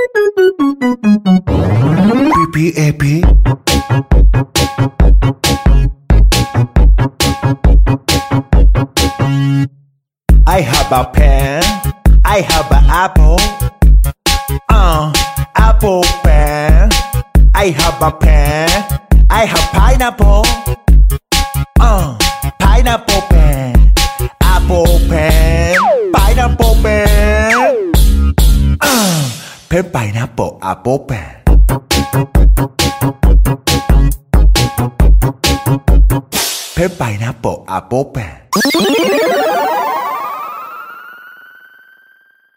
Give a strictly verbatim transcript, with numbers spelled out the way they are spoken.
P P A P I have a pen, I have an apple, uh, apple pen. I have a pen, I have pineapple, uh, pineapple pen, apple pen, pineapple pen, uh, pen pineapple apple pen. Pen pineapple apple pen.